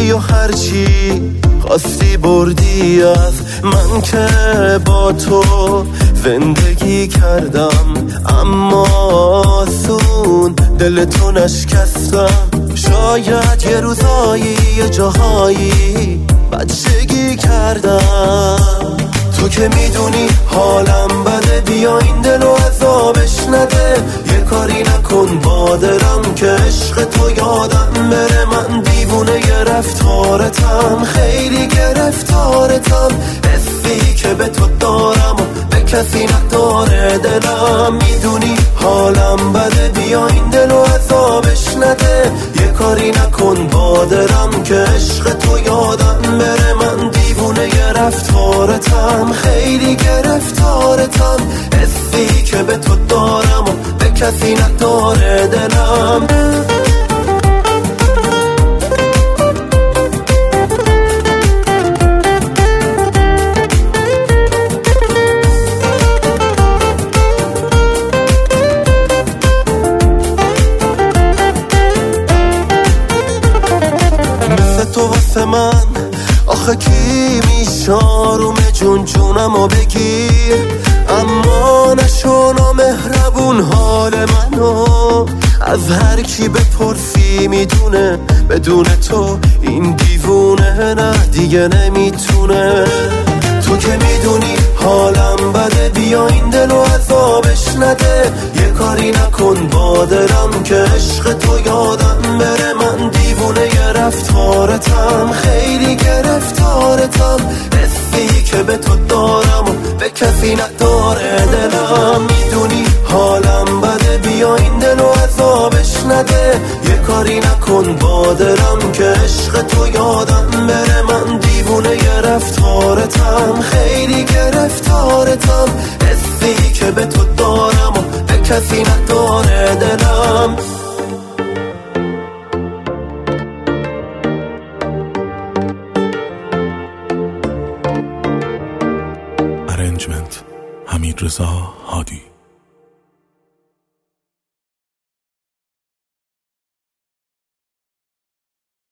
رفتی و هرچی خواستی بردی از من که با تو زندگی کردم، اما آسون دل تو نشکستم. شاید یه روزایی یه جاهایی بچگی کردم. تو که میدونی حالم بده، بیا این دلو عذابش نده. یه کاری نکن با دلم که عشق تو یادم بره. من دیوونه گرفتارتم، خیلی گرفتارتم. حسی که به تو دارم و به کسی نداره دلم. میدونی حالم بده، بیا این دلو عذابش نده. یه کاری نکن با دلم که عشق تو یادم بره. من دیوونه گرفتارتم، خیلی گرفتارتم. حسی که به تو دارم و به کسی نداره دلم. تو واسه من آخه کی میشاروم جون جونمو بگیر، اما نشو نامهربون حال منو. از هر کی بپرسی میدونه بدون تو این دیوونه نه دیگه نمیتونه. تو که میدونی حالم بده، بیا این دلو عذابش نده. یه کاری نکن با دلم که عشق تو یادم بره. من دیوونه گرفتارتم، خیلی گرفتارتم. حسی که به تو دارم و به کسی نداره دلم. میدونی حالم بده، بیا این دلو عذابش نده. یه کاری نکن با دلم که عشق تو یادم بره. من دیوونه گرفتارتم، خیلی گرفتارتم. حسی که به تو دارم و به کسی نداره دلم. ارنجمنت حمیدرضا هادی.